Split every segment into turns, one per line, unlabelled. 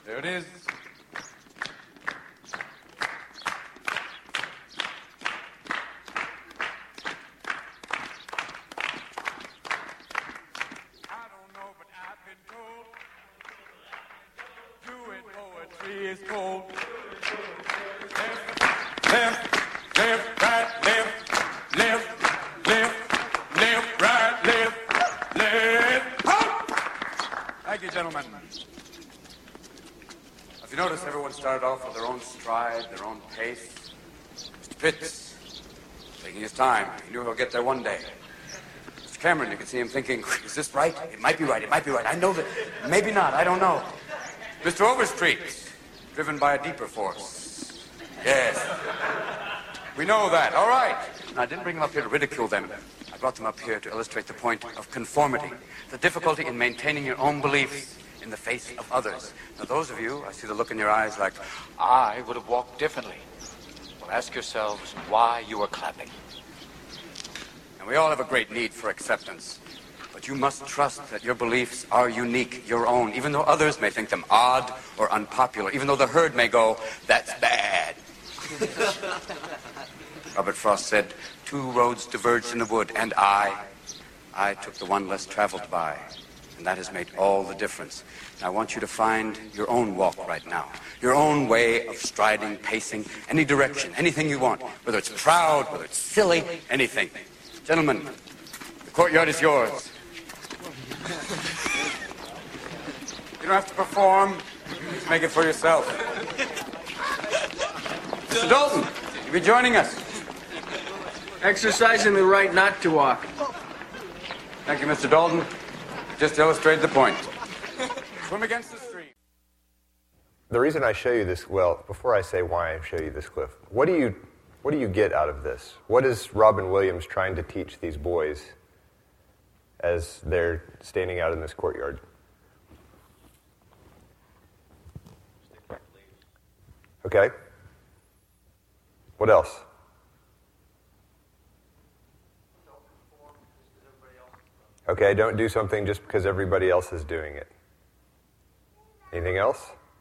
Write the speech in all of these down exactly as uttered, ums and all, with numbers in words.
There it is. I don't know, but I've been told doing poetry is cold. Left, left, left, right, left, left, left, left, right, left, left. Halt! Thank you, gentlemen. If you notice, everyone started off with their own stride, their own pace. Mister Pitts, taking his time. He knew he'll get there one day. Mister Cameron, you can see him thinking, is this right? It might be right, it might be right. I know that. Maybe not, I don't know. Mister Overstreet, driven by a deeper force. Yes. We know that, all right. Now, I didn't bring them up here to ridicule them. I brought them up here to illustrate the point of conformity, the difficulty in maintaining your own beliefs in the face of others. Now, those of you, I see the look in your eyes like,
I would have walked differently. Well, ask yourselves why you are clapping.
And we all have a great need for acceptance. But you must trust that your beliefs are unique, your own, even though others may think them odd or unpopular, even though the herd may go, that's bad. Robert Frost said, two roads diverged in the wood, and I, I took the one less traveled by. And that has made all the difference. Now, I want you to find your own walk right now. Your own way of striding, pacing, any direction, anything you want. Whether it's proud, whether it's silly, anything. Gentlemen, the courtyard is yours. You don't have to perform. Just make it for yourself. Mister Dalton, you'll be joining us.
Exercising the right not to walk.
Thank you, Mister Dalton. Just to illustrate the point. Swim against the stream.
The reason I show you this, well, before I say why I show you this clip, what do you, what do you get out of this? What is Robin Williams trying to teach these boys as they're standing out in this courtyard? Okay. What else? Okay, don't do something just because everybody else is doing it. Anything else?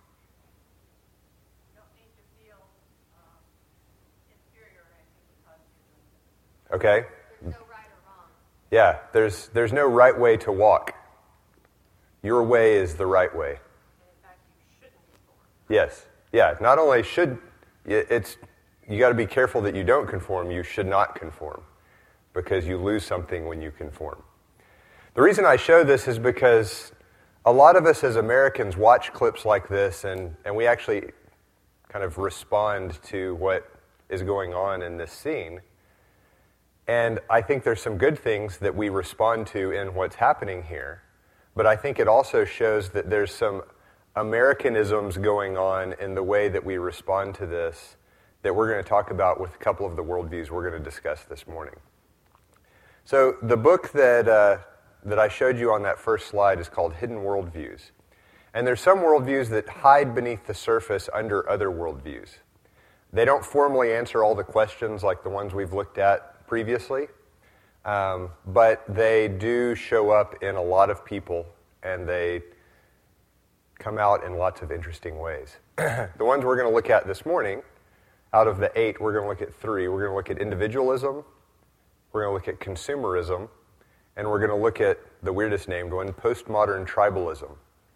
You don't need to feel um, inferior or anything because you're doing it.
Okay.
There's no right or wrong.
Yeah, there's there's no right way to walk. Your way is the right way.
And in fact, you shouldn't conform.
Yes. Yeah, not only should, it's, you got to be careful that you don't conform, you should not conform, because you lose something when you conform. The reason I show this is because a lot of us as Americans watch clips like this and, and we actually kind of respond to what is going on in this scene. And I think there's some good things that we respond to in what's happening here, but I think it also shows that there's some Americanisms going on in the way that we respond to this that we're going to talk about with a couple of the worldviews we're going to discuss this morning. So the book that uh, that I showed you on that first slide is called Hidden Worldviews. And there's some worldviews that hide beneath the surface under other worldviews. They don't formally answer all the questions like the ones we've looked at previously, um, but they do show up in a lot of people, and they come out in lots of interesting ways. The ones we're going to look at this morning, out of the eight, we're going to look at three. We're going to look at individualism, we're going to look at consumerism, and we're going to look at the weirdest name, going postmodern tribalism,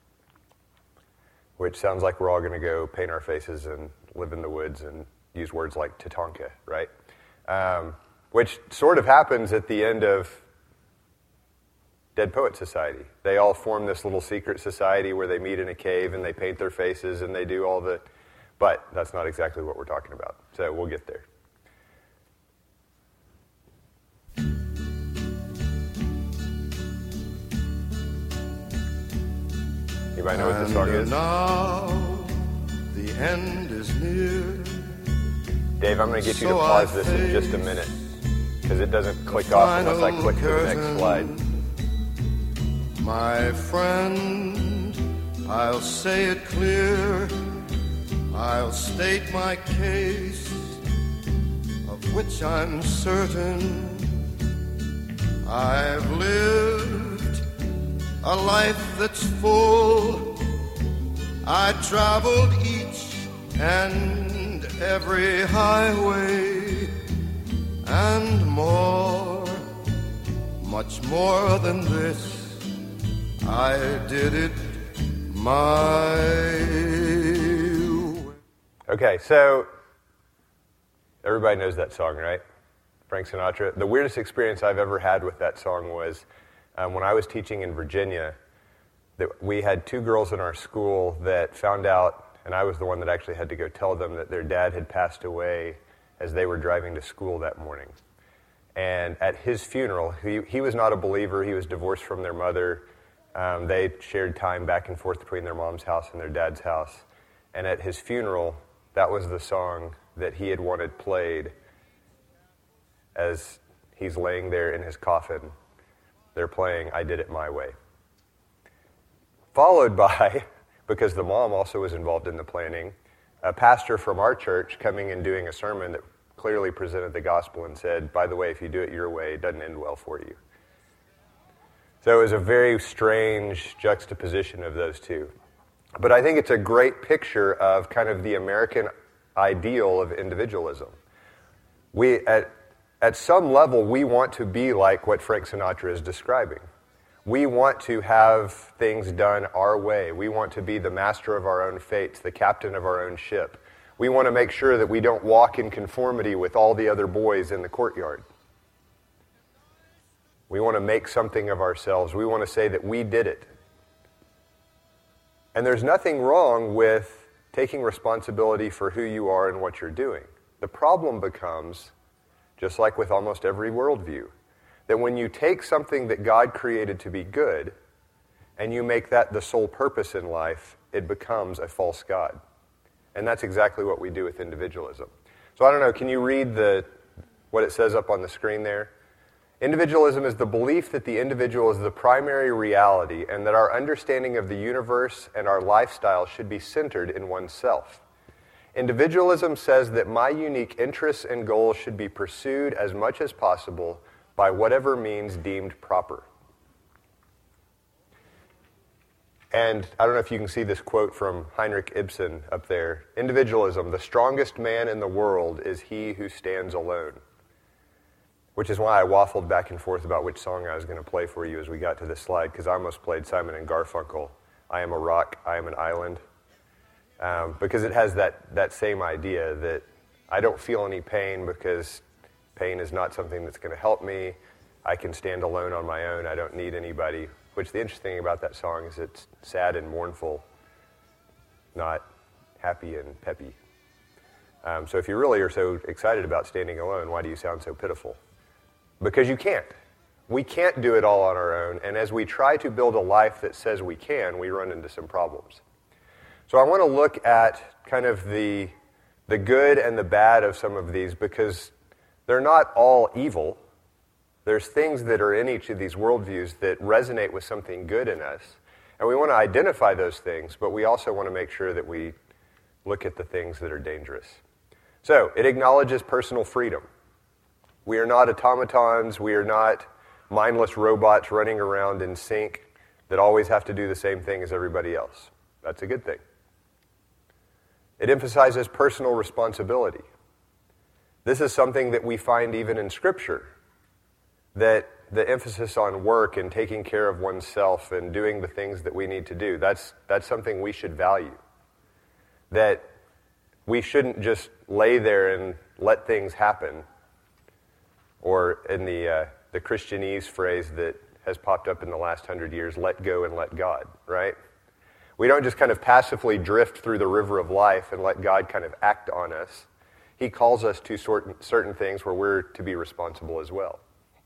which sounds like we're all going to go paint our faces and live in the woods and use words like Tatanka, right? Um, which sort of happens at the end of Dead Poet Society. They all form this little secret society where they meet in a cave and they paint their faces and they do all the... But that's not exactly what we're talking about, so we'll get there. Anybody know what this song is?
Now the end is near.
Dave, I'm going to get you to pause this in just a minute because it doesn't click off unless I click to the next slide.
My friend, I'll say it clear. I'll state my case, of which I'm certain. I've lived a life that's full. I traveled each and every highway and more, much more than this. I did it my way.
Okay, so everybody knows that song, right? Frank Sinatra. The weirdest experience I've ever had with that song was um, when I was teaching in Virginia, that we had two girls in our school that found out, and I was the one that actually had to go tell them that their dad had passed away as they were driving to school that morning. And at his funeral, he, he was not a believer. He was divorced from their mother. Um, they shared time back and forth between their mom's house and their dad's house. And at his funeral, that was the song that he had wanted played as he's laying there in his coffin. They're playing I Did It My Way. Followed by, because the mom also was involved in the planning, a pastor from our church coming and doing a sermon that clearly presented the gospel and said, by the way, if you do it your way, it doesn't end well for you. So it was a very strange juxtaposition of those two. But I think it's a great picture of kind of the American ideal of individualism. We, at, at some level, we want to be like what Frank Sinatra is describing. We want to have things done our way. We want to be the master of our own fates, the captain of our own ship. We want to make sure that we don't walk in conformity with all the other boys in the courtyard. We want to make something of ourselves. We want to say that we did it. And there's nothing wrong with taking responsibility for who you are and what you're doing. The problem becomes, just like with almost every worldview, that when you take something that God created to be good and you make that the sole purpose in life, it becomes a false god. And that's exactly what we do with individualism. So I don't know, can you read the what it says up on the screen there? Individualism is the belief that the individual is the primary reality and that our understanding of the universe and our lifestyle should be centered in oneself. Individualism says that my unique interests and goals should be pursued as much as possible by whatever means deemed proper. And I don't know if you can see this quote from Heinrich Ibsen up there. Individualism, the strongest man in the world is he who stands alone. Which is why I waffled back and forth about which song I was going to play for you as we got to this slide, because I almost played Simon and Garfunkel, I Am a Rock, I Am an Island. Um, because it has that, that same idea that I don't feel any pain because pain is not something that's going to help me. I can stand alone on my own. I don't need anybody. Which the interesting thing about that song is it's sad and mournful, not happy and peppy. Um, so if you really are so excited about standing alone, why do you sound so pitiful? Because you can't. We can't do it all on our own. And as we try to build a life that says we can, we run into some problems. So I want to look at kind of the, the good and the bad of some of these because they're not all evil. There's things that are in each of these worldviews that resonate with something good in us. And we want to identify those things, but we also want to make sure that we look at the things that are dangerous. So it acknowledges personal freedom. We are not automatons. We are not mindless robots running around in sync that always have to do the same thing as everybody else. That's a good thing. It emphasizes personal responsibility. This is something that we find even in Scripture, that the emphasis on work and taking care of oneself and doing the things that we need to do, that's, that's something we should value. That we shouldn't just lay there and let things happen. Or in the, uh, the Christianese phrase that has popped up in the last hundred years, let go and let God, right? We don't just kind of passively drift through the river of life and let God kind of act on us. He calls us to sort, certain things where we're to be responsible as well.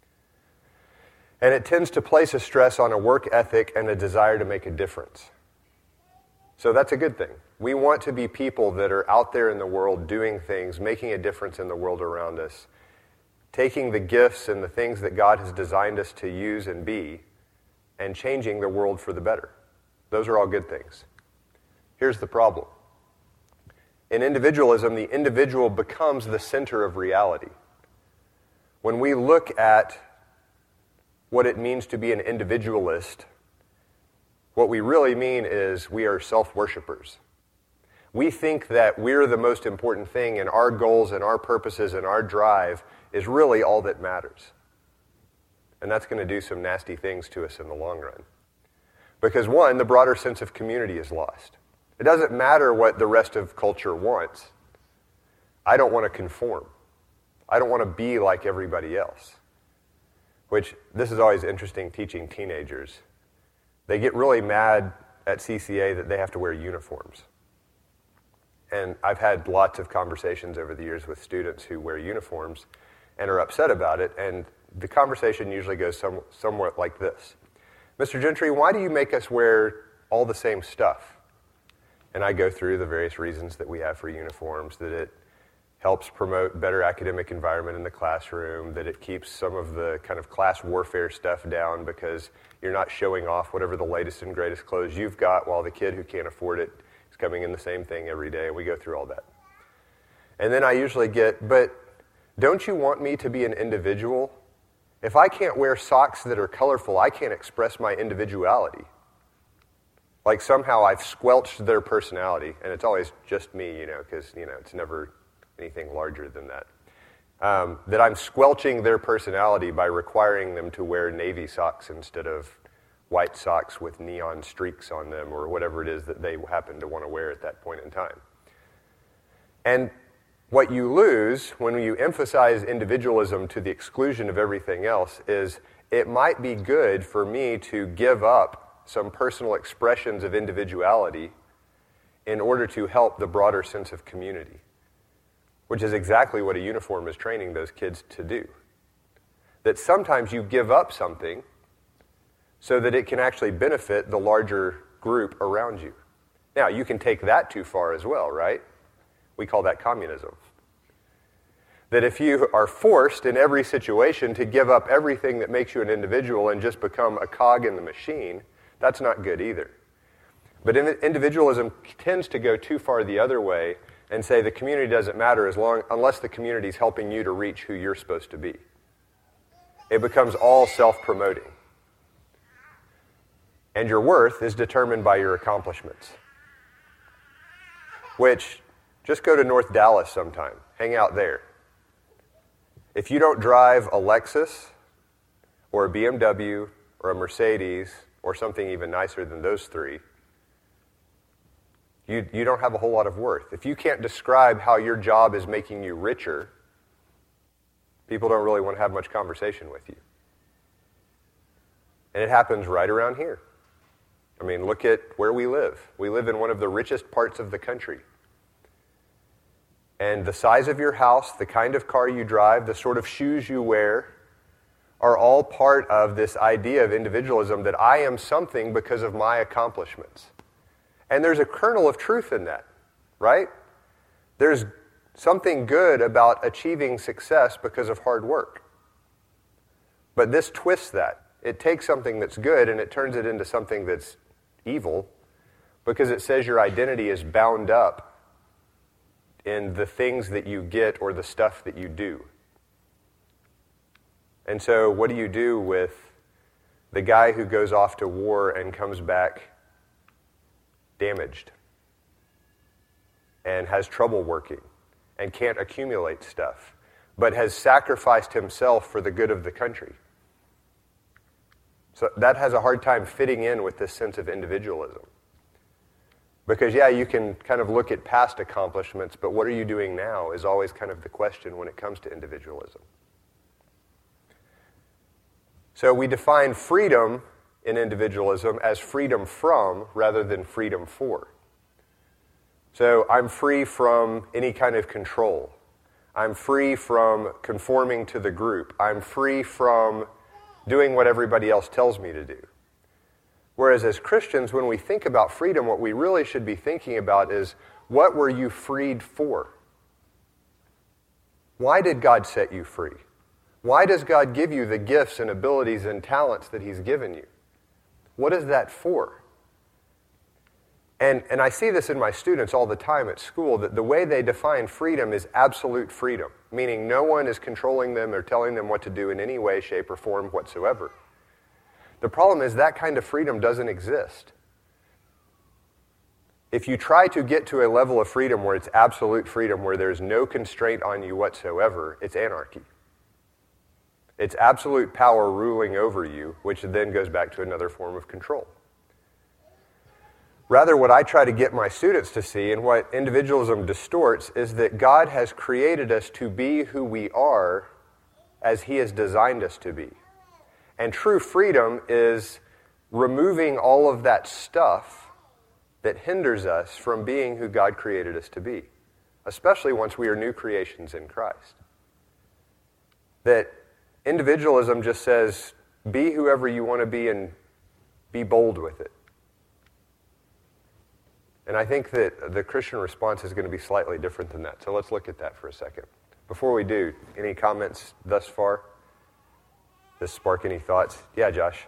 And it tends to place a stress on a work ethic and a desire to make a difference. So that's a good thing. We want to be people that are out there in the world doing things, making a difference in the world around us, taking the gifts and the things that God has designed us to use and be, and changing the world for the better. Those are all good things. Here's the problem. In individualism, the individual becomes the center of reality. When we look at what it means to be an individualist, What we really mean is we are self-worshipers. We think that we're the most important thing, and our goals and our purposes and our drive is really all that matters. And that's going to do some nasty things to us in the long run. Because one, the broader sense of community is lost. It doesn't matter what the rest of culture wants. I don't want to conform. I don't want to be like everybody else. Which, this is always interesting teaching teenagers. They get really mad at C C A that they have to wear uniforms. And I've had lots of conversations over the years with students who wear uniforms and are upset about it, and the conversation usually goes some, somewhat like this. Mister Gentry, why do you make us wear all the same stuff? And I go through the various reasons that we have for uniforms, that it helps promote better academic environment in the classroom, that it keeps some of the kind of class warfare stuff down because you're not showing off whatever the latest and greatest clothes you've got while the kid who can't afford it is coming in the same thing every day, and we go through all that. And then I usually get, but don't you want me to be an individual? If I can't wear socks that are colorful, I can't express my individuality. Like somehow I've squelched their personality, and it's always just me, you know, because, you know, it's never anything larger than that. Um, that I'm squelching their personality by requiring them to wear navy socks instead of white socks with neon streaks on them or whatever it is that they happen to want to wear at that point in time. And what you lose when you emphasize individualism to the exclusion of everything else is it might be good for me to give up some personal expressions of individuality in order to help the broader sense of community, which is exactly what a uniform is training those kids to do. That sometimes you give up something so that it can actually benefit the larger group around you. Now, you can take that too far as well, right? We call that communism. That if you are forced in every situation to give up everything that makes you an individual and just become a cog in the machine, that's not good either. But individualism tends to go too far the other way and say the community doesn't matter as long unless the community is helping you to reach who you're supposed to be. It becomes all self-promoting. And your worth is determined by your accomplishments. Which, just go to North Dallas sometime. Hang out there. If you don't drive a Lexus or a B M W or a Mercedes or something even nicer than those three, You, you don't have a whole lot of worth. If you can't describe how your job is making you richer, people don't really want to have much conversation with you. And it happens right around here. I mean, look at where we live. We live in one of the richest parts of the country. And the size of your house, the kind of car you drive, the sort of shoes you wear, are all part of this idea of individualism that I am something because of my accomplishments. And there's a kernel of truth in that, right? There's something good about achieving success because of hard work. But this twists that. It takes something that's good and it turns it into something that's evil because it says your identity is bound up in the things that you get or the stuff that you do. And so what do you do with the guy who goes off to war and comes back damaged and has trouble working and can't accumulate stuff, but has sacrificed himself for the good of the country? So that has a hard time fitting in with this sense of individualism. Because, yeah, you can kind of look at past accomplishments, but what are you doing now is always kind of the question when it comes to individualism. So we define freedom in individualism as freedom from rather than freedom for. So I'm free from any kind of control. I'm free from conforming to the group. I'm free from doing what everybody else tells me to do. Whereas as Christians, when we think about freedom, what we really should be thinking about is, what were you freed for? Why did God set you free? Why does God give you the gifts and abilities and talents that He's given you? What is that for? And, and I see this in my students all the time at school, that the way they define freedom is absolute freedom, meaning no one is controlling them or telling them what to do in any way, shape, or form whatsoever. The problem is that kind of freedom doesn't exist. if you try to get to a level of freedom where it's absolute freedom, where there's no constraint on you whatsoever, it's anarchy. It's absolute power ruling over you, which then goes back to another form of control. Rather, what I try to get my students to see, and what individualism distorts, is that God has created us to be who we are as He has designed us to be. And true freedom is removing all of that stuff that hinders us from being who God created us to be, especially once we are new creations in Christ. That individualism just says, be whoever you want to be and be bold with it. And I think that the Christian response is going to be slightly different than that. So let's look at that for a second. Before we do, any comments thus far? Does this spark any thoughts? Yeah, Josh.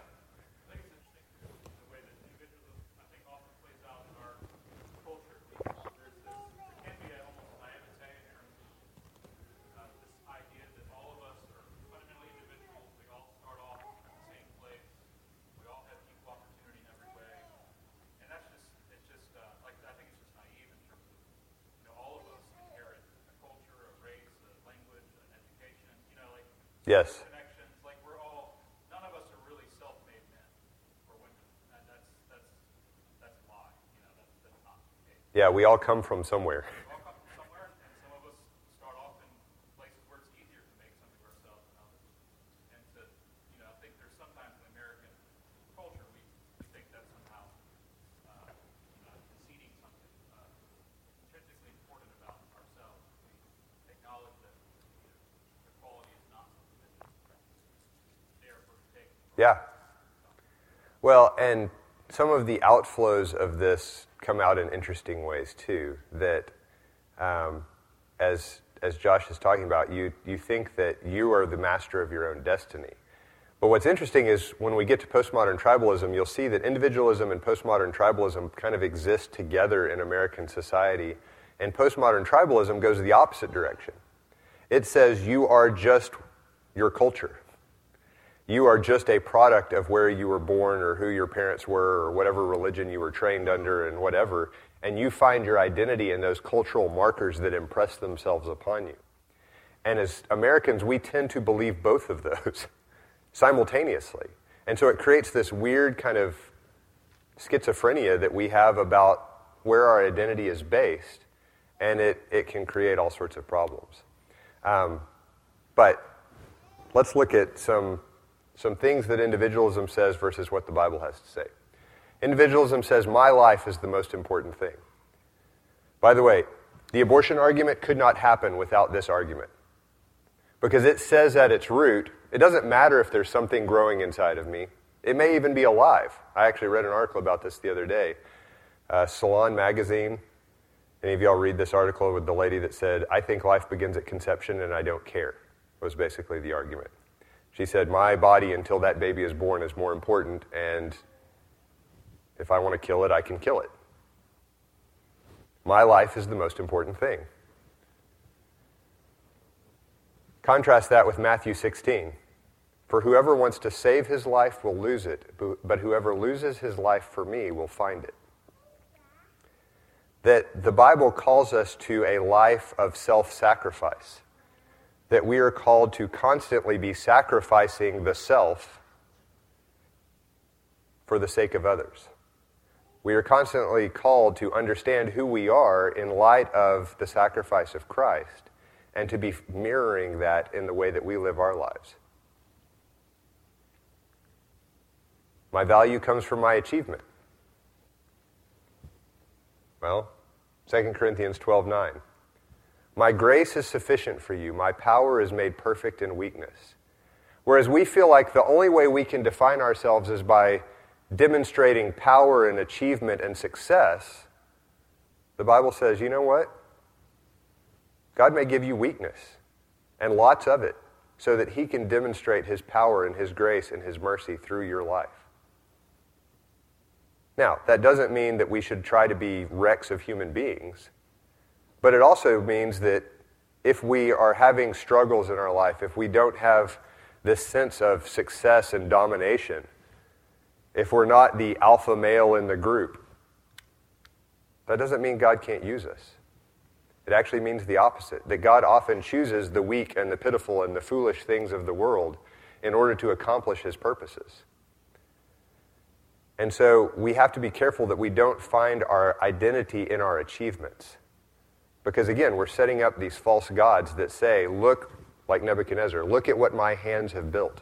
Yes.
Connections, like we're all, none of us are really self-made men or women, and that's that's that's a lie. You know, that's, that's not the case.
Yeah, we all come from somewhere.
We all come from somewhere, and some of us start off in places where it's easier to make something of ourselves than others. And to, you know, I think there's sometimes in American culture we, we think that's somehow uh, you know, conceding something uh, intrinsically important about ourselves. We acknowledge that you know, equality is not there for the take.
Yeah. Well, and some of the outflows of this come out in interesting ways too. That, um, as as Josh is talking about, you you think that you are the master of your own destiny. But what's interesting is when we get to postmodern tribalism, you'll see that individualism and postmodern tribalism kind of exist together in American society, and postmodern tribalism goes the opposite direction. It says you are just your culture. You are just a product of where you were born or who your parents were or whatever religion you were trained under and whatever, and you find your identity in those cultural markers that impress themselves upon you. And as Americans, we tend to believe both of those simultaneously. And so it creates this weird kind of schizophrenia that we have about where our identity is based, and it, it can create all sorts of problems. Um, but let's look at some Some things that individualism says versus what the Bible has to say. Individualism says, my life is the most important thing. By the way, the abortion argument could not happen without this argument. Because it says at its root, it doesn't matter if there's something growing inside of me. It may even be alive. I actually read an article about this the other day. Uh, Salon Magazine. Any of y'all read this article with the lady that said, I think life begins at conception and I don't care, was basically the argument. She said, my body until that baby is born is more important, and if I want to kill it, I can kill it. My life is the most important thing. Contrast that with Matthew sixteen. For whoever wants to save his life will lose it, but whoever loses his life for me will find it. That the Bible calls us to a life of self-sacrifice. That we are called to constantly be sacrificing the self for the sake of others. We are constantly called to understand who we are in light of the sacrifice of Christ and to be mirroring that in the way that we live our lives. My value comes from my achievement. Well, Second Corinthians twelve nine. My grace is sufficient for you. My power is made perfect in weakness. Whereas we feel like the only way we can define ourselves is by demonstrating power and achievement and success, the Bible says, you know what? God may give you weakness, and lots of it, so that He can demonstrate His power and His grace and His mercy through your life. Now, that doesn't mean that we should try to be wrecks of human beings. But it also means that if we are having struggles in our life, if we don't have this sense of success and domination, if we're not the alpha male in the group, That doesn't mean God can't use us. It actually means the opposite, that God often chooses the weak and the pitiful and the foolish things of the world in order to accomplish his purposes. And so we have to be careful that we don't find our identity in our achievements. Because again, we're setting up these false gods that say, look, like Nebuchadnezzar, look at what my hands have built.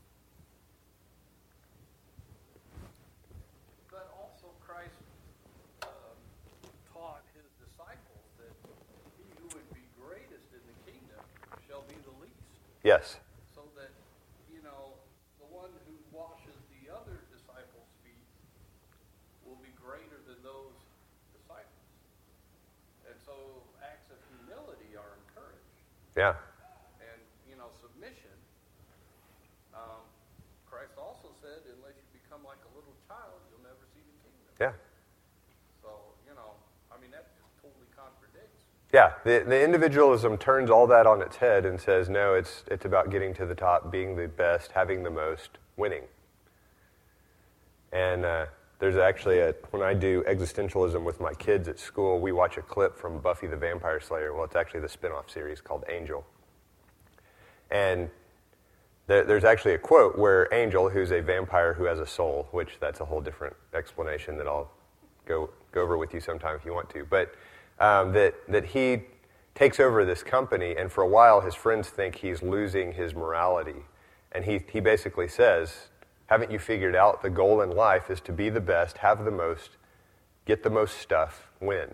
But also Christ um, taught his disciples that he who would be greatest in the kingdom shall be the least.
Yes.
So that, you know, the one who washes the other disciples' feet will be greater than those disciples. And so acts of humility are encouraged.
Yeah.
And, you know, submission. Um, Christ also said, unless you become like a little child, you'll never see the kingdom.
Yeah.
So, you know, I mean, that just totally contradicts.
Yeah, the, the individualism turns all that on its head and says, no, it's it's about getting to the top, being the best, having the most, winning. And uh, there's actually a, when I do existentialism with my kids at school, we watch a clip from Buffy the Vampire Slayer. Well, it's actually the spin-off series called Angel. And there, there's actually a quote where Angel, who's a vampire who has a soul, which that's a whole different explanation that I'll go go over with you sometime if you want to, but um, that, that he takes over this company, and for a while his friends think he's losing his morality. And he, he basically says, haven't you figured out the goal in life is to be the best, have the most, get the most stuff, win?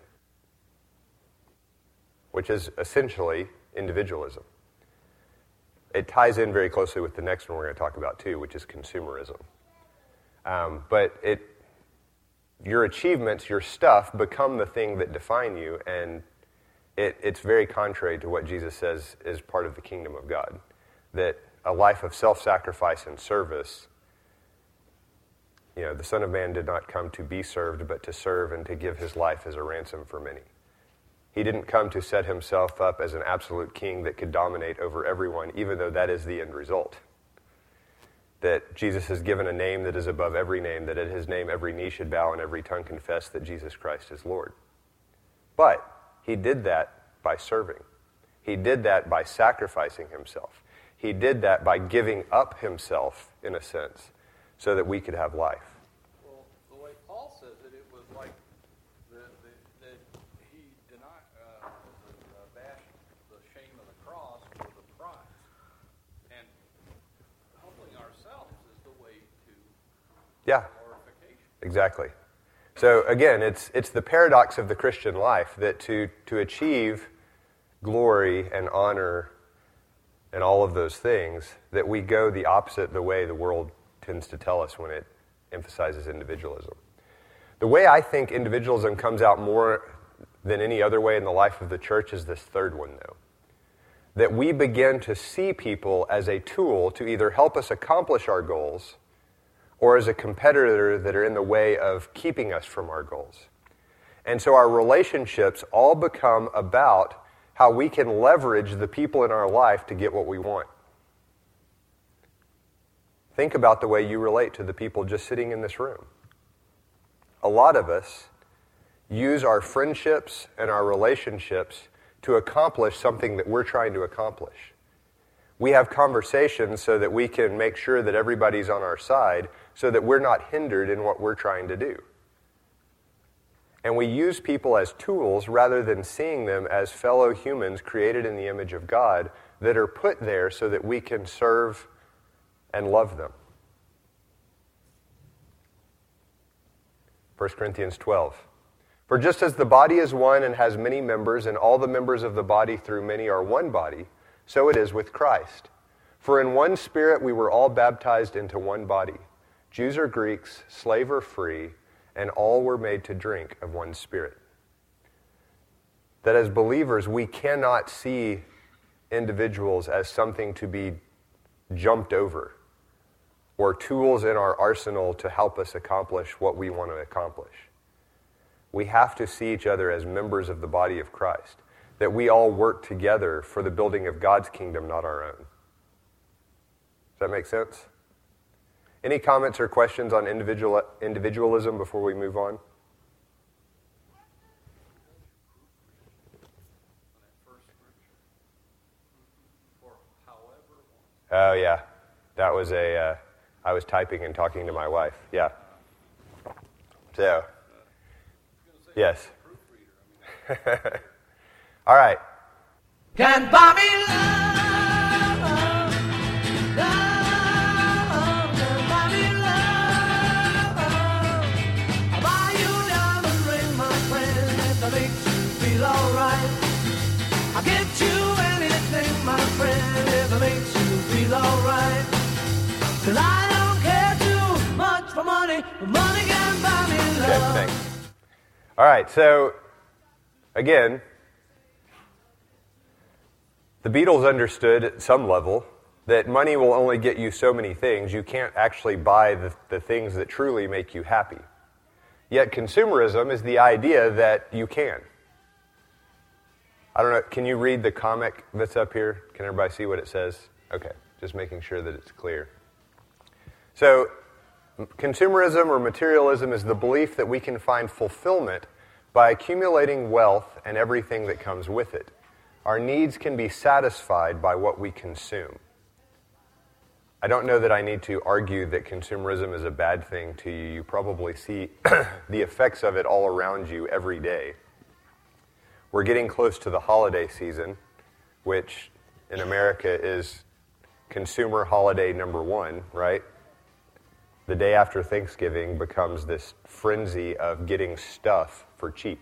Which is essentially individualism. It ties in very closely with the next one we're going to talk about too, which is consumerism. Um, but it, your achievements, your stuff, become the thing that define you, and it, it's very contrary to what Jesus says is part of the kingdom of God. That a life of self-sacrifice and service, you know, the Son of Man did not come to be served, but to serve and to give his life as a ransom for many. He didn't come to set himself up as an absolute king that could dominate over everyone, even though that is the end result. That Jesus has given a name that is above every name, that at his name every knee should bow and every tongue confess that Jesus Christ is Lord. But he did that by serving. He did that by sacrificing himself. He did that by giving up himself, in a sense, so that we could have life.
Well, the way Paul says it, it was like the, the, that he denied, uh, uh, bashed the shame of the cross for the prize. And humbling ourselves is the way to
Yeah,
glorification.
exactly. So again, it's it's the paradox of the Christian life that to, to achieve glory and honor and all of those things, that we go the opposite the way the world tends to tell us when it emphasizes individualism. The way I think individualism comes out more than any other way in the life of the church is this third one, though. That we begin to see people as a tool to either help us accomplish our goals or as a competitor that are in the way of keeping us from our goals. And so our relationships all become about how we can leverage the people in our life to get what we want. Think about the way you relate to the people just sitting in this room. A lot of us use our friendships and our relationships to accomplish something that we're trying to accomplish. We have conversations so that we can make sure that everybody's on our side, so that we're not hindered in what we're trying to do. And we use people as tools rather than seeing them as fellow humans created in the image of God that are put there so that we can serve and love them. First Corinthians twelve. For just as the body is one and has many members, and all the members of the body through many are one body, so it is with Christ. For in one Spirit we were all baptized into one body, Jews or Greeks, slave or free, and all were made to drink of one Spirit. That as believers, we cannot see individuals as something to be jumped over, or tools in our arsenal to help us accomplish what we want to accomplish. We have to see each other as members of the body of Christ, that we all work together for the building of God's kingdom, not our own. Does that make sense? Any comments or questions on individual individualism before we move on? Oh, yeah. That was a, uh, I was typing and talking to my wife. Yeah. So, yes. All right.
Can buy me love, love, can buy me love. I'll buy you a diamond ring, my friend, if that makes you feel alright. I'll get you anything, my friend, if it makes you feel alright. 'Cause I don't care too much for money, but money can buy me love.
Okay, thanks. All right, so, again, the Beatles understood at some level that money will only get you so many things. You can't actually buy the, the things that truly make you happy. Yet consumerism is the idea that you can. I don't know, can you read the comic that's up here? Can everybody see what it says? Okay, just making sure that it's clear. So, consumerism or materialism is the belief that we can find fulfillment by accumulating wealth and everything that comes with it. Our needs can be satisfied by what we consume. I don't know that I need to argue that consumerism is a bad thing to you. You probably see the effects of it all around you every day. We're getting close to the holiday season, which in America is consumer holiday number one, right? The day after Thanksgiving becomes this frenzy of getting stuff for cheap.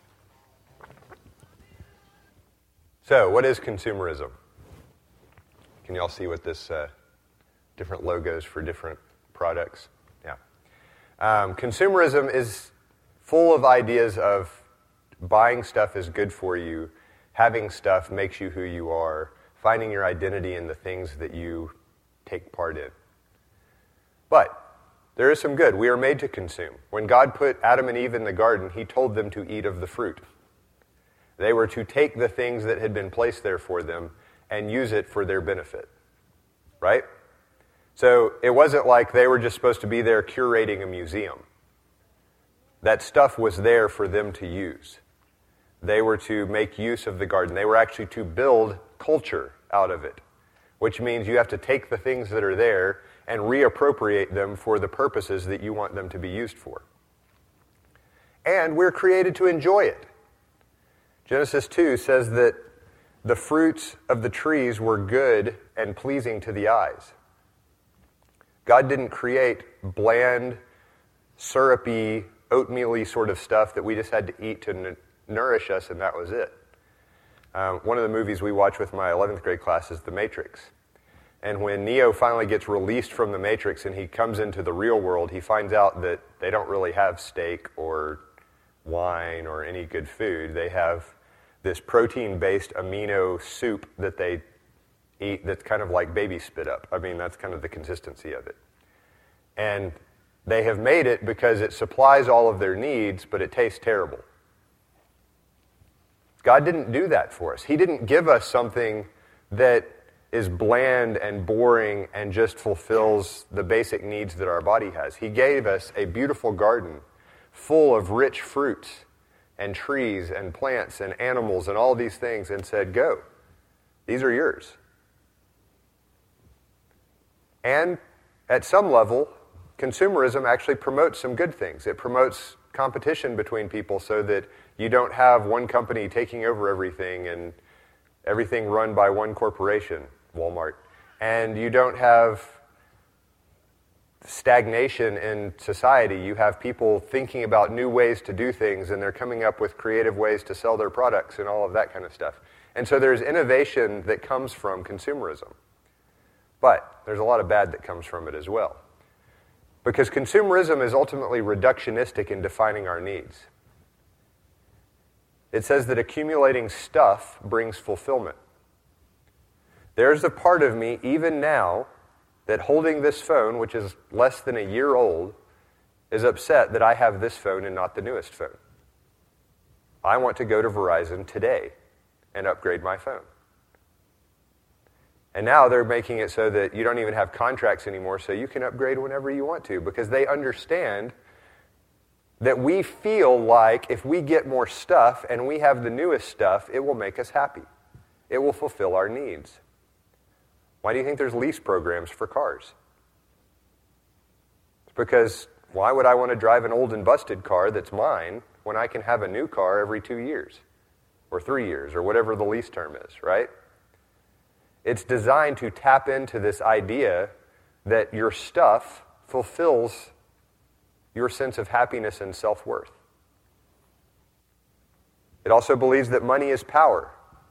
So, what is consumerism? Can you all see what this, uh, different logos for different products? Yeah. Um, consumerism is full of ideas of buying stuff is good for you, having stuff makes you who you are, finding your identity in the things that you take part in. But there is some good. We are made to consume. When God put Adam and Eve in the garden, he told them to eat of the fruit. They were to take the things that had been placed there for them and use it for their benefit. Right? So it wasn't like they were just supposed to be there curating a museum. That stuff was there for them to use. They were to make use of the garden. They were actually to build culture out of it, which means you have to take the things that are there and reappropriate them for the purposes that you want them to be used for. And we're created to enjoy it. Genesis two says that the fruits of the trees were good and pleasing to the eyes. God didn't create bland, syrupy, oatmeal-y sort of stuff that we just had to eat to n- nourish us, and that was it. Um, one of the movies we watch with my eleventh grade class is The Matrix. And when Neo finally gets released from the Matrix and he comes into the real world, he finds out that they don't really have steak or wine or any good food. They have this protein-based amino soup that they eat that's kind of like baby spit up. I mean, that's kind of the consistency of it. And they have made it because it supplies all of their needs, but it tastes terrible. God didn't do that for us. He didn't give us something that is bland and boring and just fulfills the basic needs that our body has. He gave us a beautiful garden full of rich fruits and trees and plants and animals and all these things and said, go. These are yours. And at some level, consumerism actually promotes some good things. It promotes competition between people so that you don't have one company taking over everything and everything run by one corporation, Walmart. And you don't have stagnation in society. You have people thinking about new ways to do things, and they're coming up with creative ways to sell their products and all of that kind of stuff. And so there's innovation that comes from consumerism. But there's a lot of bad that comes from it as well. Because consumerism is ultimately reductionistic in defining our needs. It says that accumulating stuff brings fulfillment. There's a part of me, even now, that holding this phone, which is less than a year old, is upset that I have this phone and not the newest phone. I want to go to Verizon today and upgrade my phone. And now they're making it so that you don't even have contracts anymore, so you can upgrade whenever you want to, because they understand that we feel like if we get more stuff and we have the newest stuff, it will make us happy. It will fulfill our needs. Why do you think there's lease programs for cars? It's because why would I want to drive an old and busted car that's mine when I can have a new car every two years or three years or whatever the lease term is, right? It's designed to tap into this idea that your stuff fulfills your sense of happiness and self-worth. It also believes that money is power.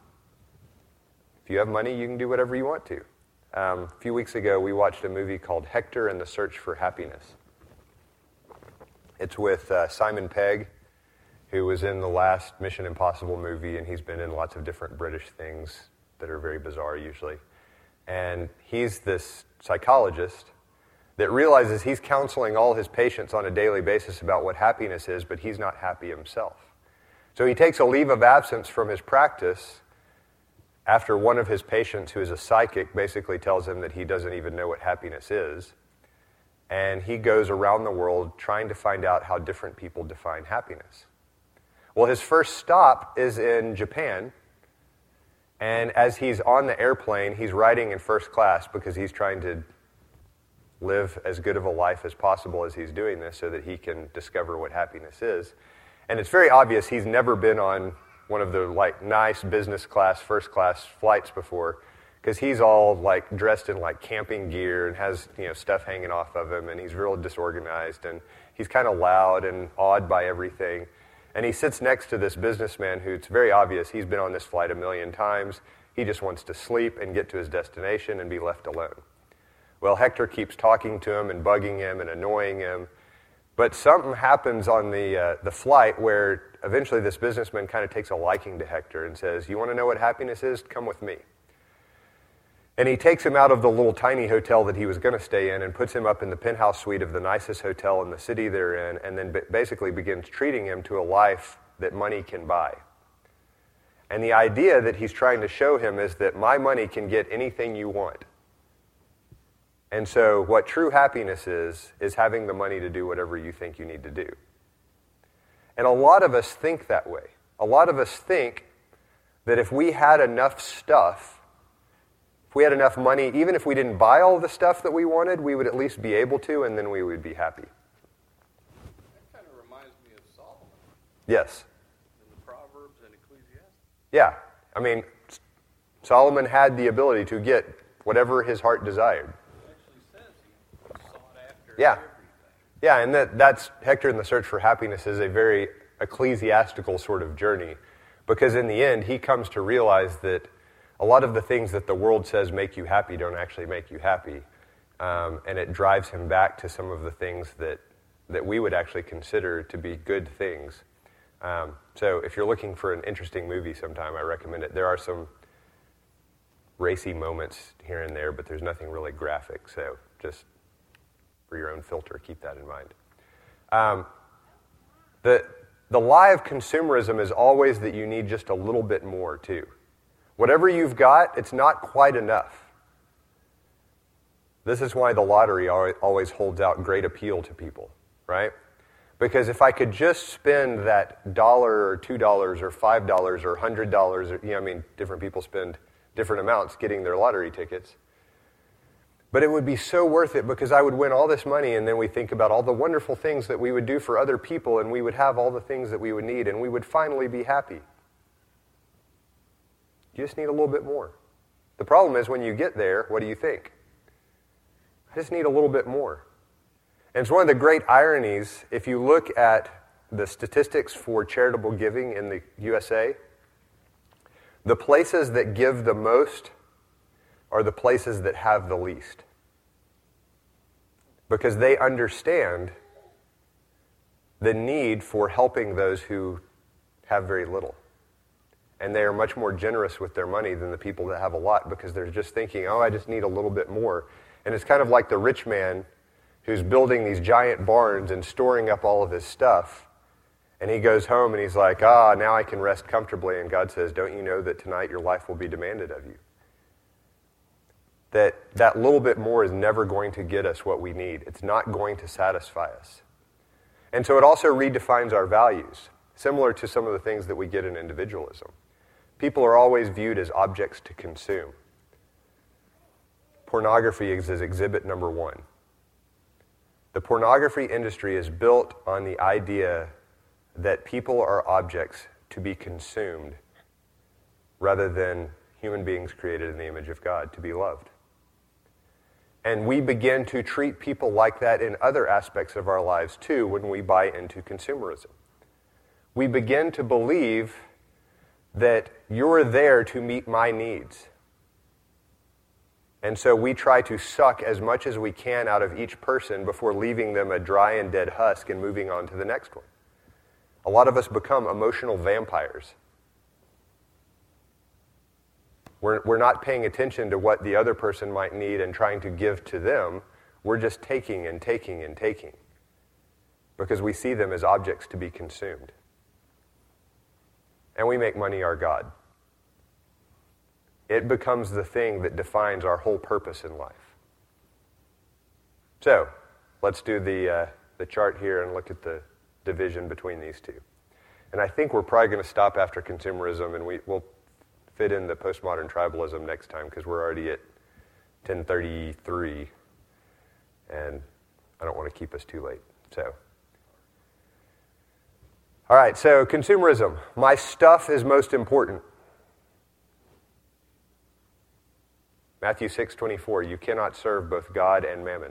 If you have money, you can do whatever you want to. Um, a few weeks ago, we watched a movie called Hector and the Search for Happiness. It's with uh, Simon Pegg, who was in the last Mission Impossible movie, and he's been in lots of different British things that are very bizarre usually. And he's this psychologist that realizes he's counseling all his patients on a daily basis about what happiness is, but he's not happy himself. So he takes a leave of absence from his practice after one of his patients, who is a psychic, basically tells him that he doesn't even know what happiness is. And he goes around the world trying to find out how different people define happiness. Well, his first stop is in Japan. And as he's on the airplane, he's riding in first class because he's trying to live as good of a life as possible as he's doing this so that he can discover what happiness is. And it's very obvious he's never been on one of the like nice business class, first class flights before, because he's all like dressed in like camping gear and has, you know, stuff hanging off of him, and he's real disorganized, and he's kind of loud and awed by everything. And he sits next to this businessman who, it's very obvious he's been on this flight a million times. He just wants to sleep and get to his destination and be left alone. Well, Hector keeps talking to him and bugging him and annoying him. But something happens on the uh, the flight where eventually this businessman kind of takes a liking to Hector and says, "You want to know what happiness is? Come with me." And he takes him out of the little tiny hotel that he was going to stay in and puts him up in the penthouse suite of the nicest hotel in the city they're in, and then b- basically begins treating him to a life that money can buy. And the idea that he's trying to show him is that my money can get anything you want. And so what true happiness is, is having the money to do whatever you think you need to do. And a lot of us think that way. A lot of us think that if we had enough stuff, if we had enough money, even if we didn't buy all the stuff that we wanted, we would at least be able to, and then we would be happy.
That kind of reminds me of Solomon.
Yes.
In the Proverbs and Ecclesiastes.
Yeah. I mean, Solomon had the ability to get whatever his heart desired. Yeah, yeah, and that, that's Hector and the Search for Happiness is a very ecclesiastical sort of journey, because in the end, he comes to realize that a lot of the things that the world says make you happy don't actually make you happy, um, and it drives him back to some of the things that, that we would actually consider to be good things. Um, so if you're looking for an interesting movie sometime, I recommend it. There are some racy moments here and there, but there's nothing really graphic, so just for your own filter, keep that in mind. Um, the, the lie of consumerism is always that you need just a little bit more, too. Whatever you've got, it's not quite enough. This is why the lottery always holds out great appeal to people, right? Because if I could just spend that dollar or two dollars or five dollars or one hundred dollars, or, you know, I mean, different people spend different amounts getting their lottery tickets. But it would be so worth it because I would win all this money, and then we think about all the wonderful things that we would do for other people, and we would have all the things that we would need, and we would finally be happy. You just need a little bit more. The problem is when you get there, what do you think? I just need a little bit more. And it's one of the great ironies, if you look at the statistics for charitable giving in the U S A, the places that give the most are the places that have the least. Because they understand the need for helping those who have very little. And they are much more generous with their money than the people that have a lot, because they're just thinking, oh, I just need a little bit more. And it's kind of like the rich man who's building these giant barns and storing up all of his stuff. And he goes home and he's like, ah, now I can rest comfortably. And God says, don't you know that tonight your life will be demanded of you? That that little bit more is never going to get us what we need. It's not going to satisfy us. And so it also redefines our values, similar to some of the things that we get in individualism. People are always viewed as objects to consume. pornography is exhibit number one. The pornography industry is built on the idea that people are objects to be consumed rather than human beings created in the image of God to be loved. And we begin to treat people like that in other aspects of our lives too when we buy into consumerism. We begin to believe that you're there to meet my needs. And so we try to suck as much as we can out of each person before leaving them a dry and dead husk and moving on to the next one. A lot of us become emotional vampires. We're, we're not paying attention to what the other person might need and trying to give to them. We're just taking and taking and taking because we see them as objects to be consumed. And we make money our God. It becomes the thing that defines our whole purpose in life. So, let's do the, uh, the chart here and look at the division between these two. And I think we're probably going to stop after consumerism, and we, we'll fit in the postmodern tribalism next time because we're already at ten thirty-three, and I don't want to keep us too late. So, all right, so consumerism. My stuff is most important. Matthew six twenty-four, you cannot serve both God and mammon.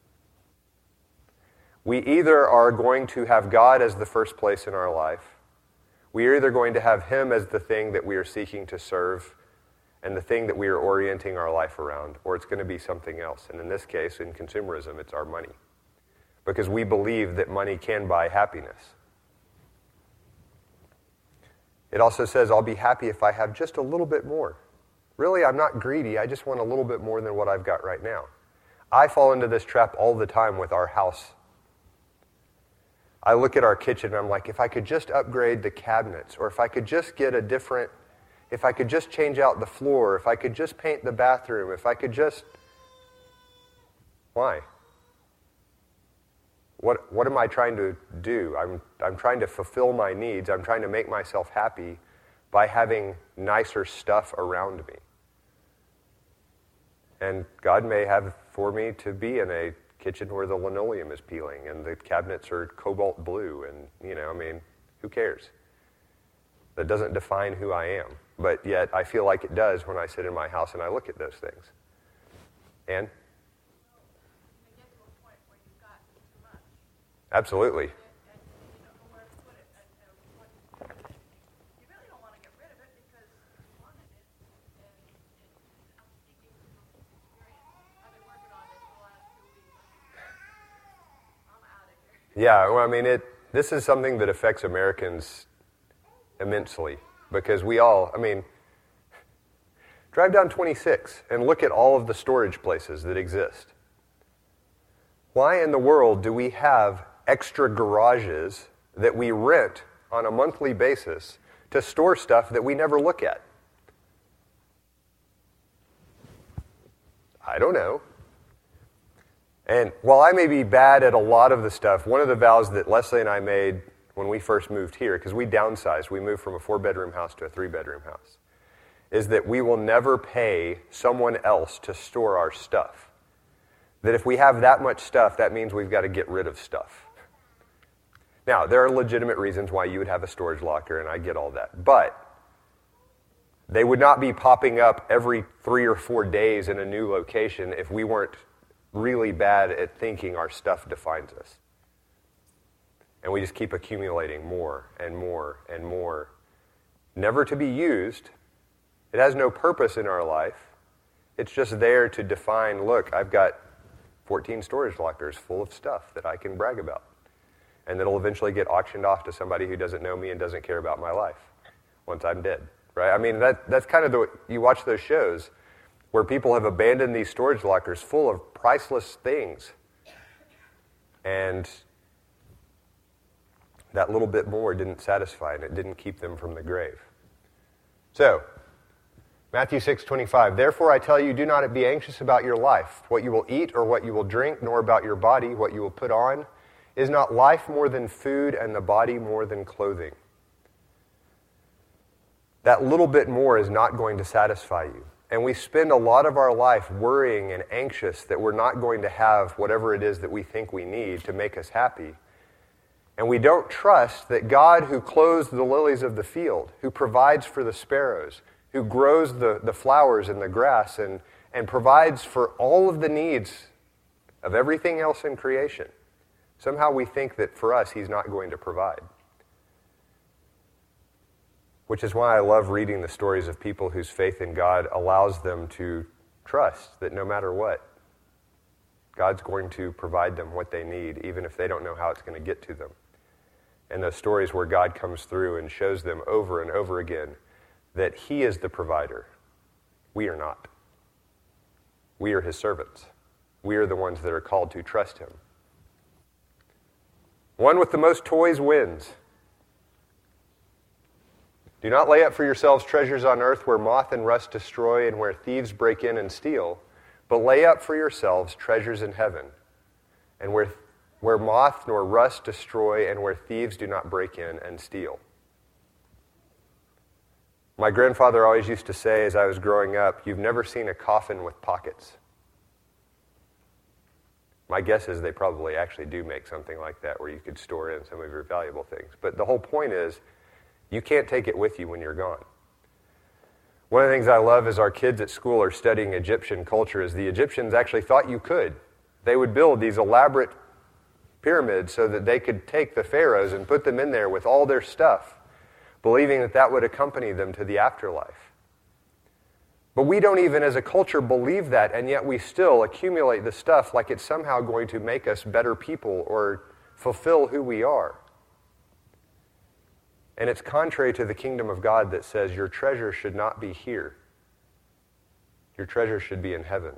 We either are going to have God as the first place in our life, we are either going to have Him as the thing that we are seeking to serve and the thing that we are orienting our life around, or it's going to be something else. And in this case, in consumerism, it's our money. Because we believe that money can buy happiness. It also says, I'll be happy if I have just a little bit more. Really, I'm not greedy. I just want a little bit more than what I've got right now. I fall into this trap all the time with our house. I look at our kitchen and I'm like, if I could just upgrade the cabinets, or if I could just get a different, if I could just change out the floor, if I could just paint the bathroom, if I could just... Why? What, what am I trying to do? I'm, I'm trying to fulfill my needs. I'm trying to make myself happy by having nicer stuff around me. And God may have for me to be in a kitchen where the linoleum is peeling and the cabinets are cobalt blue and, you know, I mean, who cares? That doesn't define who I am. But yet I feel like it does when I sit in my house and I look at those things. And? Absolutely. Yeah, well, I mean, it. This is something that affects Americans immensely because we all, I mean, drive down twenty-six and look at all of the storage places that exist. Why in the world do we have extra garages that we rent on a monthly basis to store stuff that we never look at? I don't know. And while I may be bad at a lot of the stuff, one of the vows that Leslie and I made when we first moved here, because we downsized, we moved from a four-bedroom house to a three-bedroom house, is that we will never pay someone else to store our stuff. That if we have that much stuff, that means we've got to get rid of stuff. Now, there are legitimate reasons why you would have a storage locker, and I get all that. But they would not be popping up every three or four days in a new location if we weren't really bad at thinking our stuff defines us. And we just keep accumulating more and more and more, never to be used. It has no purpose in our life. It's just there to define, look, I've got fourteen storage lockers full of stuff that I can brag about. And that'll eventually get auctioned off to somebody who doesn't know me and doesn't care about my life once I'm dead, right? I mean, that that's kind of the, you watch those shows where people have abandoned these storage lockers full of priceless things. And that little bit more didn't satisfy, and it didn't keep them from the grave. So, Matthew six twenty-five, therefore I tell you, do not be anxious about your life, what you will eat or what you will drink, nor about your body, what you will put on. Is not life more than food, and the body more than clothing? That little bit more is not going to satisfy you. And we spend a lot of our life worrying and anxious that we're not going to have whatever it is that we think we need to make us happy. And we don't trust that God, who clothes the lilies of the field, who provides for the sparrows, who grows the, the flowers and the grass, and, and provides for all of the needs of everything else in creation, somehow we think that for us, he's not going to provide. Which is why I love reading the stories of people whose faith in God allows them to trust that no matter what, God's going to provide them what they need, even if they don't know how it's going to get to them. And those stories where God comes through and shows them over and over again that he is the provider. We are not. We are his servants. We are the ones that are called to trust him. One with the most toys wins. Do not lay up for yourselves treasures on earth where moth and rust destroy and where thieves break in and steal, but lay up for yourselves treasures in heaven, and where, where moth nor rust destroy and where thieves do not break in and steal. My grandfather always used to say as I was growing up, you've never seen a coffin with pockets. My guess is they probably actually do make something like that where you could store in some of your valuable things. But the whole point is, you can't take it with you when you're gone. One of the things I love as our kids at school are studying Egyptian culture is the Egyptians actually thought you could. They would build these elaborate pyramids so that they could take the pharaohs and put them in there with all their stuff, believing that that would accompany them to the afterlife. But we don't even as a culture believe that, and yet we still accumulate the stuff like it's somehow going to make us better people or fulfill who we are. And it's contrary to the kingdom of God that says your treasure should not be here. Your treasure should be in heaven.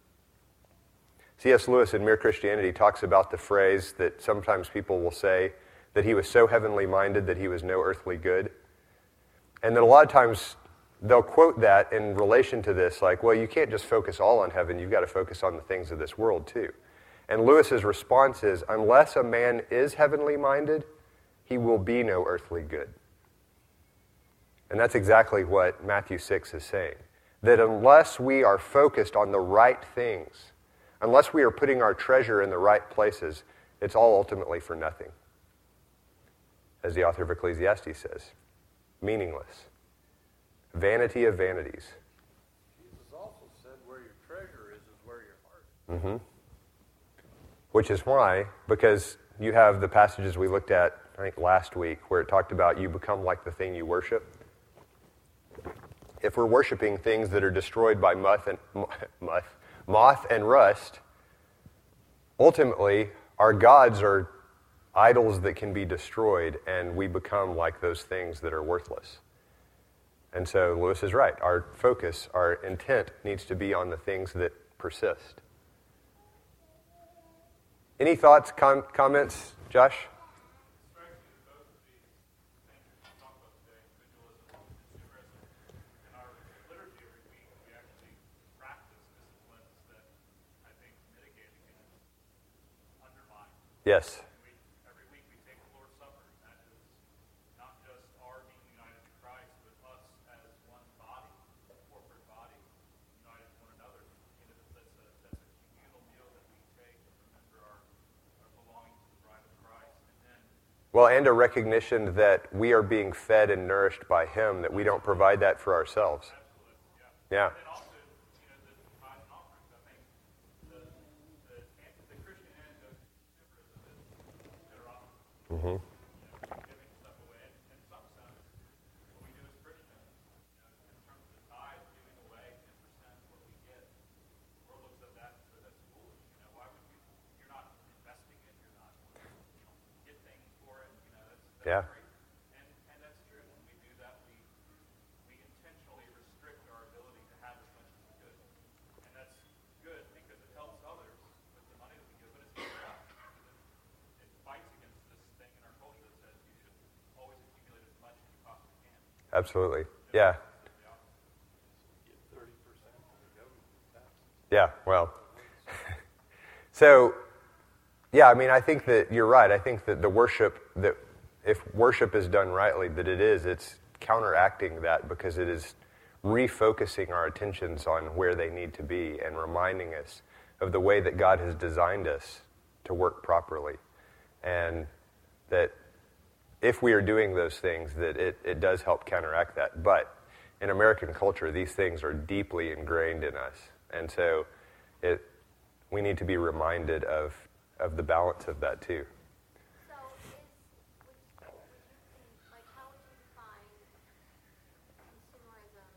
C S Lewis in Mere Christianity talks about the phrase that sometimes people will say that he was so heavenly minded that he was no earthly good. And that a lot of times they'll quote that in relation to this, like, well, you can't just focus all on heaven, you've got to focus on the things of this world too. And Lewis's response is, unless a man is heavenly minded, he will be no earthly good. And that's exactly what Matthew six is saying. That unless we are focused on the right things, unless we are putting our treasure in the right places, it's all ultimately for nothing. As the author of Ecclesiastes says, meaningless. Vanity of vanities.
Jesus also said where your treasure is, is where your heart is.
Mm-hmm. Which is why, because you have the passages we looked at, I think last week, where it talked about you become like the thing you worship. If we're worshiping things that are destroyed by moth and, moth, moth and rust, ultimately our gods are idols that can be destroyed, and we become like those things that are worthless. And so Lewis is right. Our focus, our intent needs to be on the things that persist. Any thoughts, com- comments, Josh? Yes.
We, every week we take the Lord's Supper. That is not just our being united to Christ, but us as one body, a corporate body, united to one another. You know, that's, a, that's a communal meal that we take to remember our, our belonging to the bride of Christ. And then,
well, and a recognition that we are being fed and nourished by him, that we don't provide that for ourselves.
Absolutely, yeah.
Yeah.
And also, you know, the tithes and offerings. I think the, the, the Christian antidote
Mm-hmm.
giving stuff away. In some sense, what we do as Christians, you know, in terms of the tithe, giving away ten percent of what we get, the world looks at that and says that's foolish. You know, why would you? You're not investing it. You're not, you know, get things for it. You know, that's, that's
Yeah.
great. And and that's true. When we do that, we we intentionally restrict our ability to have as much as we could, and that's good because it helps others with the money that we give, but it's good for us. It fights against this thing in our culture that says you should always accumulate as much as you possibly can.
Absolutely. Yeah.
Get thirty percent of the government tax.
Yeah, well. So, yeah, I mean, I think that you're right. I think that the worship, that if worship is done rightly, that it is, it's counteracting that because it is refocusing our attentions on where they need to be and reminding us of the way that God has designed us to work properly. And that if we are doing those things, that it, it does help counteract that. But in American culture, these things are deeply ingrained in us. And so it, we need to be reminded of, of the balance of that too.
So is, would, would you think, like, how would you define consumerism?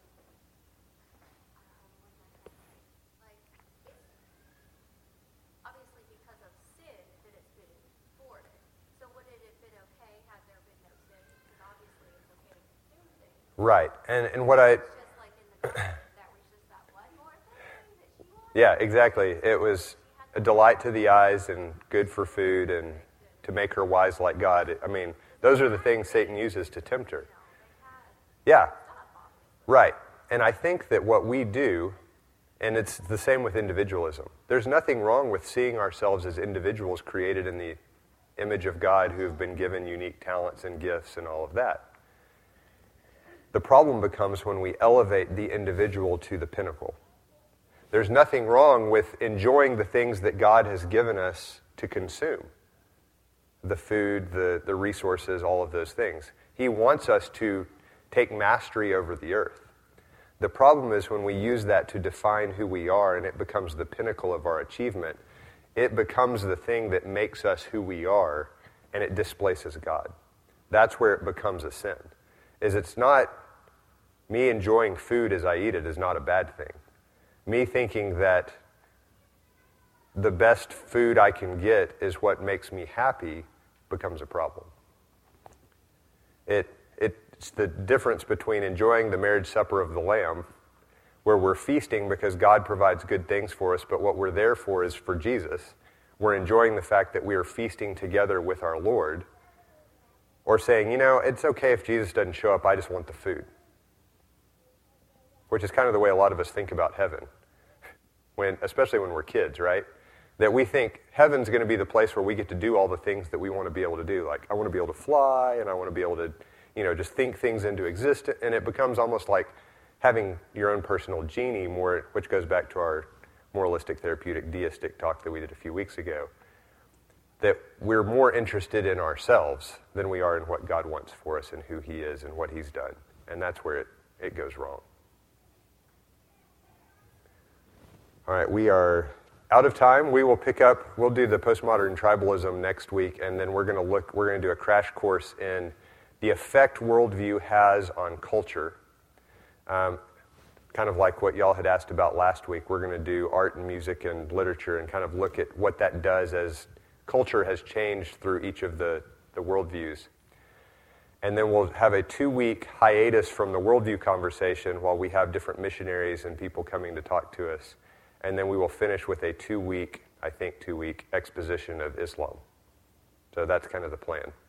Um, what am I trying to say? Like, it's obviously because of sin that it's been thwarted. So would it have been okay had there been no sin? Because obviously it's okay to consume things.
Right. And, and what I...
It's just like in the garden, that was just that one more thing that she wanted.
Yeah, exactly. It was a delight to the eyes and good for food and to make her wise like God. I mean, those are the things Satan uses to tempt her. Yeah, right. And I think that what we do, and it's the same with individualism, there's nothing wrong with seeing ourselves as individuals created in the image of God who have been given unique talents and gifts and all of that. The problem becomes when we elevate the individual to the pinnacle. There's nothing wrong with enjoying the things that God has given us to consume. The food, the, the resources, all of those things. He wants us to take mastery over the earth. The problem is when we use that to define who we are and it becomes the pinnacle of our achievement, it becomes the thing that makes us who we are and it displaces God. That's where it becomes a sin. Is it's not me enjoying food as I eat it is not a bad thing. Me thinking that the best food I can get is what makes me happy becomes a problem. It, it's the difference between enjoying the marriage supper of the Lamb, where we're feasting because God provides good things for us, but what we're there for is for Jesus. We're enjoying the fact that we are feasting together with our Lord, or saying, you know, it's okay if Jesus doesn't show up, I just want the food. Which is kind of the way a lot of us think about heaven, when, especially when we're kids, right? That we think heaven's going to be the place where we get to do all the things that we want to be able to do. Like, I want to be able to fly, and I want to be able to, you know, just think things into existence. And it becomes almost like having your own personal genie, more, which goes back to our moralistic, therapeutic, deistic talk that we did a few weeks ago. That we're more interested in ourselves than we are in what God wants for us and who He is and what He's done. And that's where it, it goes wrong. All right, we are out of time. We will pick up, we'll do the postmodern tribalism next week, and then we're going to look, we're going to do a crash course in the effect worldview has on culture. Um, kind of like what y'all had asked about last week. We're going to do art and music and literature and kind of look at what that does as culture has changed through each of the, the worldviews. And then we'll have a two-week hiatus from the worldview conversation while we have different missionaries and people coming to talk to us. And then we will finish with a two-week, I think two-week exposition of Islam. So that's kind of the plan.